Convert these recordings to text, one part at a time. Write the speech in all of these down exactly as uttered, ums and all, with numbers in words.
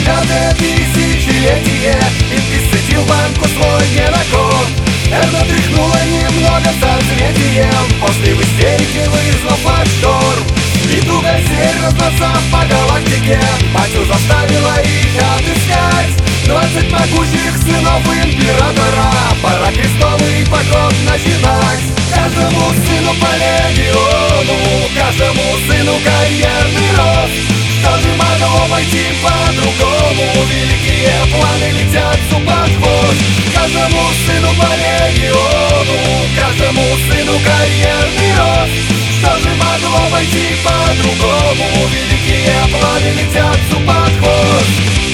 девятое тысячелетие, и ты садил банку свой генокод. Это тряхнуло немного соцветием, после в истерике вызвал флаг-шторм. И туго зверь разносав по галактике, Батю заставила их отыскать двадцать могучих сынов императора. Пора крестовый поход начинать. Каждому сыну по легиону, каждому сыну карьерный рост. Что же могло пойти по-другому? Великие планы летят зуб под хвост. Каждому сыну по легиону, каждому сыну карьерный рост. Что же могло пойти по-другому? Великие планы летят зуб под хвост.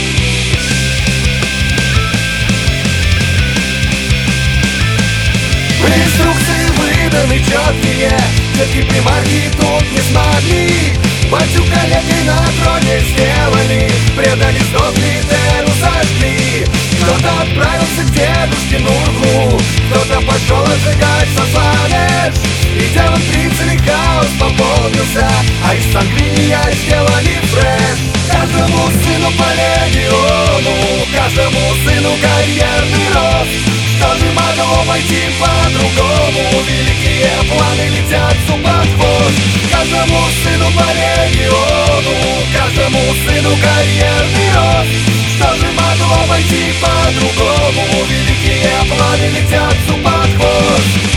Инструкции выданы четкие, детки примарки тут не смогли. Батю коллегой на троне сделали, предали, сдохли, Теру сожгли. Кто-то отправился к дедушке Нурку, кто-то пошел отжигать Сасанеш. И демон прицели хаос пополнился, а из сангвиния сделали фреш. Каждому сыну по легиону, каждому сыну карьерный рост. Что же могло пойти по-другому? Великие планы летят зуб под хвост. Каждому сыну по легиону, каждому сыну карьерный рост. Что же могло пойти по-другому? Великие планы летят зуб под хвост.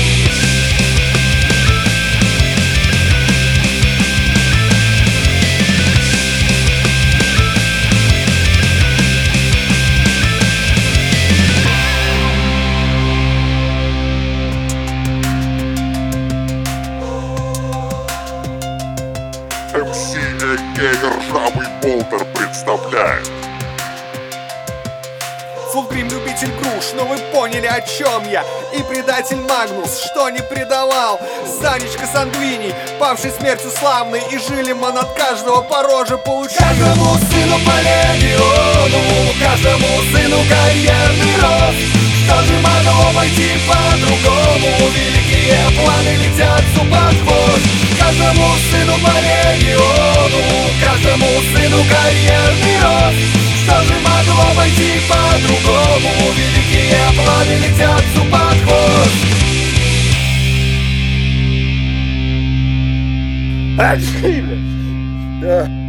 эм си а.к.а. Ржавый Болтер представляет. Фулгрим любитель груш, но вы поняли, о чем я. И предатель Магнус, что не предавал. Санечка Сангвиний, павший смертью славный. И жили мы от каждого по роже получили. Каждому сыну по легиону, каждому сыну карьерный рост. Что же могло пойти по-другому? Великие планы летят зуб под хвост. Каждому сыну по легиону, каждому сыну карьерный рост. Что же могло пойти по-другому? Великие планы летят зуб под хвост. Ай, блядь.